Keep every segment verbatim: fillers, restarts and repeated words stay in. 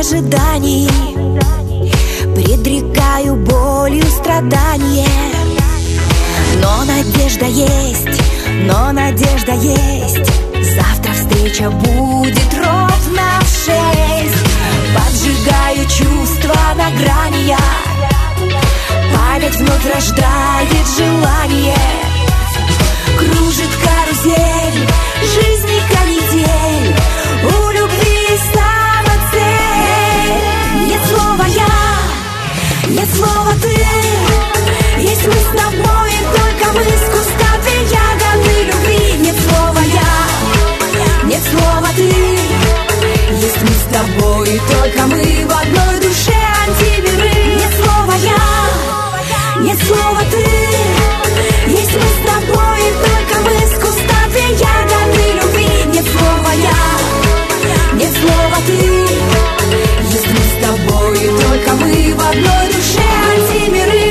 ожидании, предрекаю болью страдания. Но надежда есть, но надежда есть. Завтра встреча будет ровно в шесть. Поджигаю чувства на грани я, память вновь рождает желание. Кружит карусель жизни канитель, у любви самоцель. Нет слова я, нет слова ты, есть мы с тобой, только мы с куска две ягоды любви. Нет слова я, нет слова ты, есть мы с тобой, только мы в одной душе антимиры. Нет слова я, нет слова ты, есть мы с тобой, только мы с куста две ягоды любви. Нет слова я, нет слова ты, есть мы с тобой, только мы в одной душе антимиры.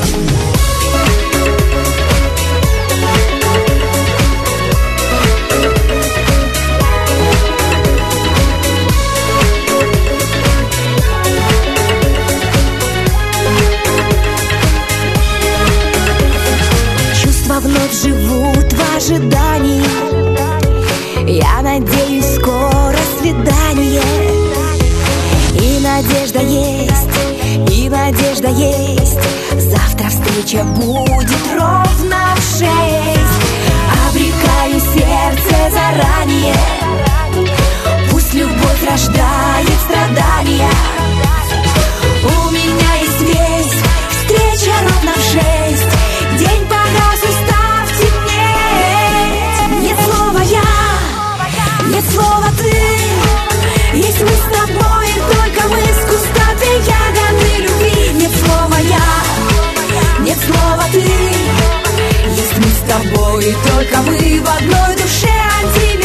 Вновь живут в ожидании, я надеюсь, скоро свидание. И надежда есть, и надежда есть. Завтра встреча будет ровно в шесть. Обрекаю сердце заранее, пусть любовь рождает страдания. У меня есть весь, встреча ровно в шесть. День пора устав темнеть. Нет слова я, нет слова ты, есть мы с тобой, только мы с куста две ягоды любви. Нет слова я, нет слова ты, есть мы с тобой, только мы в одной душе антимиры.